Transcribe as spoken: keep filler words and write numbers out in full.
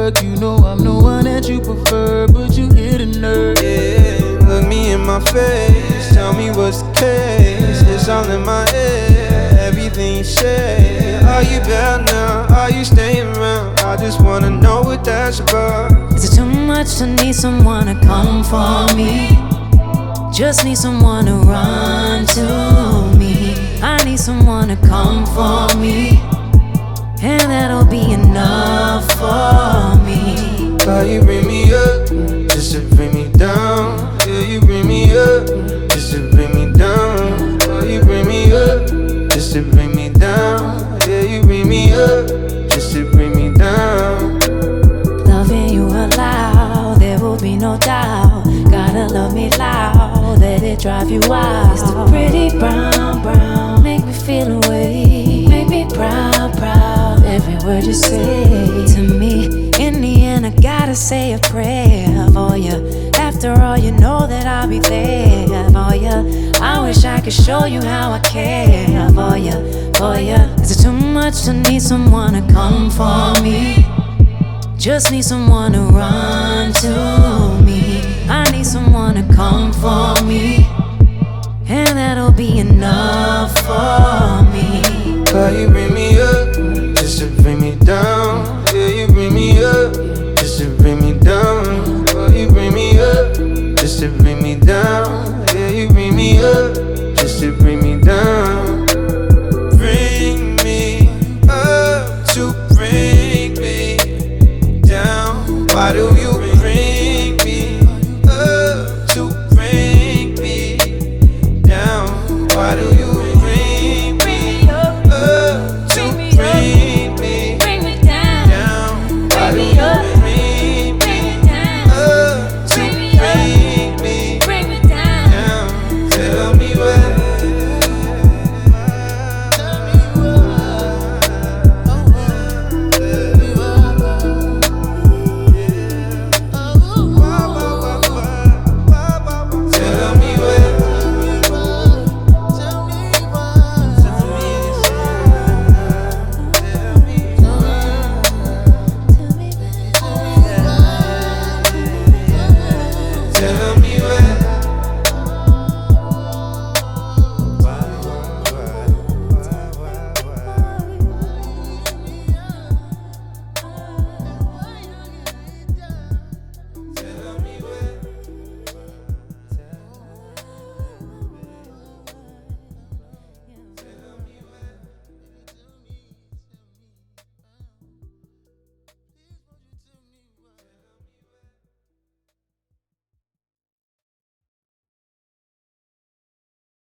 work. You know I'm the one that you prefer, but you hit a nerve. Yeah, look me in my face, tell me what's the case. It's all in my head, everything you say. Are you back now? Are you staying around? I just wanna know what that's about. Is it too much to need someone to come for me? Just need someone to run to me. I need someone to come for me, and that'll be enough for me. Why you bring me up, just to bring me down? Yeah, you bring me up, just to bring me down. Why you bring me up, just to bring me down? Yeah, you bring me up, just to bring me down. Loving you aloud, there will be no doubt. Gotta love me loud, let it drive you wild. It's the pretty brown, brown, make me feel away. Make me proud, proud, every word you say to me. In the end, I gotta say a prayer for you. After all, you know that I'll be there for you. I wish I could show you how I care for you, for you. Is it too much to need someone to come for me? Just need someone to run to me. I need someone to come for me, and that'll be enough for me. Why you bring me up, just to bring me down? Yeah, you bring me up, just to bring me down. Why you bring me up, just to bring me down? Yeah, you bring me up, just to bring me down. Bring me up to bring me down. Why do you bring me up to bring me down? Why do you